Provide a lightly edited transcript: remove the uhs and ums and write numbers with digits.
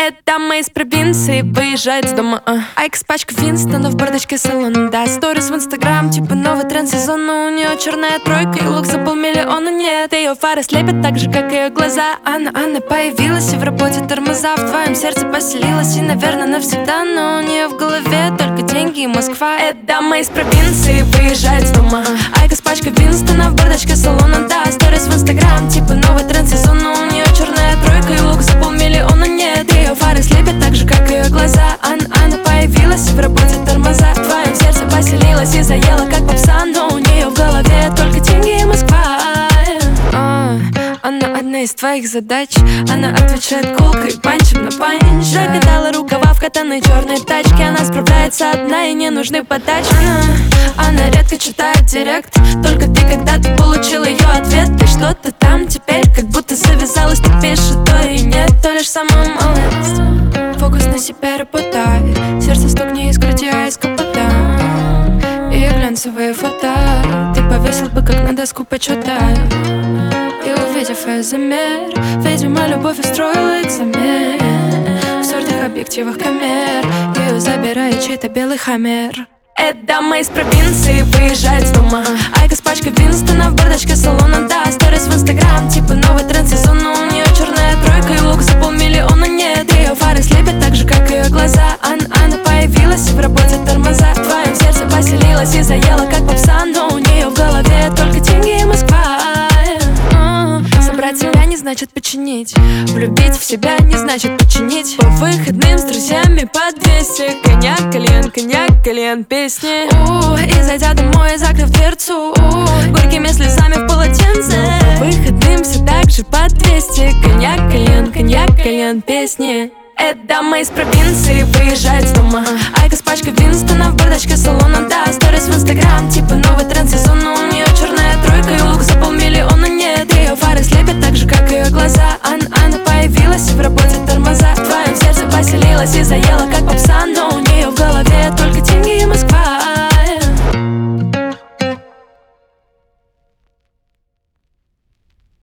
Эта дама из провинции выезжает с дома. Айкос, пачка Винстона в бардачке салона. Да, сторис в инстаграм, типа новый тренд сезона. У нее черная тройка и лук за полмиллиона. Нет, ее фары слепят так же, как ее глаза. Анна появилась и в работе тормоза. В твоем сердце поселилась и, наверное, навсегда. Но у нее в голове только деньги и Москва. Эта дама из провинции выезжает с дома. Айкос, пачка Винстона в бардачке салона. Да, сторис в инстаграм, типа новый тренд сезона. У нее черная тройка и лук за полмиллиона. Нет, ее фары слепят так же, как ее глаза. Анна появилась и в работе тормоза. В твоем сердце поселилась и заела, как попса. Но у нее в голове только деньги и Москва. Она одна из твоих задач. Она отвечает колкой, панчем на панч. Закатала рукава в катаной черной тачке. Она справляется одна и не нужны подачи. Она редко читает директ. Только ты, когда ты получил ее ответ. Ты что-то там теперь, как будто завязалась. Ты пишешь, то и нет, то лишь самая малость. Фокус на себе работает. Сердце стукни из груди, а из капота. И глянцевые фото ты повесил бы, как на доску почета. И увидев ее замер, видимо, любовь устроила экзамен. В сортах объективах камер ее забирает чей-то белый хаммер. Эта дама из провинции выезжает с дома. Айкос, пачка Винстона в бардачке салона. Да, сторис в инстаграм, типа новый тренд сезона. У нее черная тройка и лук за полмиллиона. Нет, ее фары слепят так же, как ее глаза. Анна появилась и в работе тормоза. В твоем сердце поселилась и заела, как попса. Но у нее в голове только деньги и Москва. Собрать себя не значит починить. Влюбить в себя не значит починить. По выходным с друзьями по 200. Коньяк, кальян, песни. И зайдя домой, закрыв дверцу, горькими слезами в полотенце. По выходным все так же по 200. Коньяк, кальян, песни. Эта дама из провинции выезжает с дома. Айкос, пачка Винстона в бардачке салона. Да, сторис в инстаграм, типа новый тренд сезона. У нее черная тройка и лук за полмиллиона. Нет, ее фары слепят так же, как ее глаза. Анна появилась и в работе тормоза. В твоем сердце поселилась и заела,